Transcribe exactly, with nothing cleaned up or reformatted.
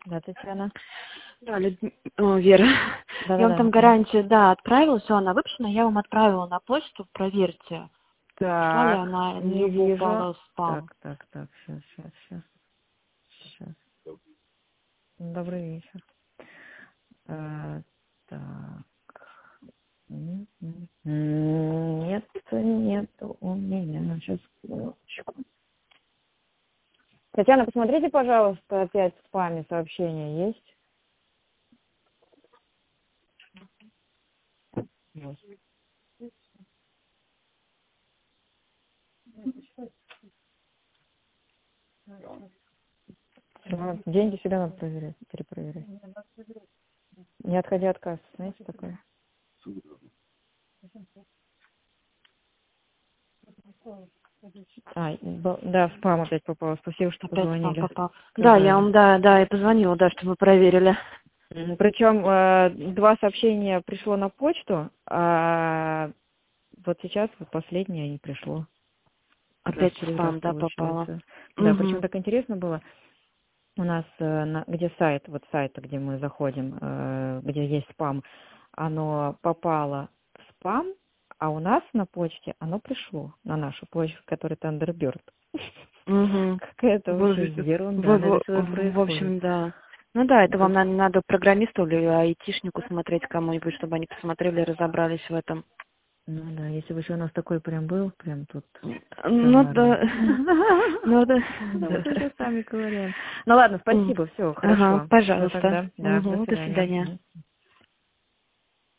Да, Татьяна. Да, Людми- о, Вера. Я вам Да-да-да. там гарантию, да, отправила, все, она выпущена, я вам отправила на почту, проверьте, пришла ли Так, она, не либо вижу. упала в спам. Так, так, так, сейчас, сейчас, сейчас, сейчас. Добрый вечер. А, так. М, м, м, Нет, нет у меня. Сейчас, минуточку. Татьяна, посмотрите, пожалуйста, опять в спаме сообщение есть? Вот. Ну, деньги всегда надо проверять, перепроверять. Не отходя от кассы, знаете, такое? А, б- да, в спам опять попало. Спасибо, что Опять в спам позвонили. попал. Да, я Сказали. вам, да, да, я позвонила, да, чтобы вы проверили. Причем э, два сообщения пришло на почту, а вот сейчас вот последнее не пришло. Раз Опять в через раз спам, да, попало. получается. Да, причем Угу. так интересно было. У нас, э, на, где сайт, вот сайт, где мы заходим, э, где есть спам, оно попало в спам, а у нас на почте оно пришло, на нашу почту, которая Thunderbird. Угу. Какая-то В, вообще ерунда, в, но это в, что в происходит. общем, да. Ну да, это вам Тут, надо, надо программисту или айтишнику смотреть кому-нибудь, чтобы они посмотрели и разобрались в этом. ну да, если бы еще у нас такой прям был, прям тут Ну шикарный. да. Ну да. Ну Да, вот да. уже сами ковыряем. Ну ладно, М. спасибо, все, Ага, хорошо. Все пожалуйста. тогда, да, до Угу, до свидания. свидания. Мгм.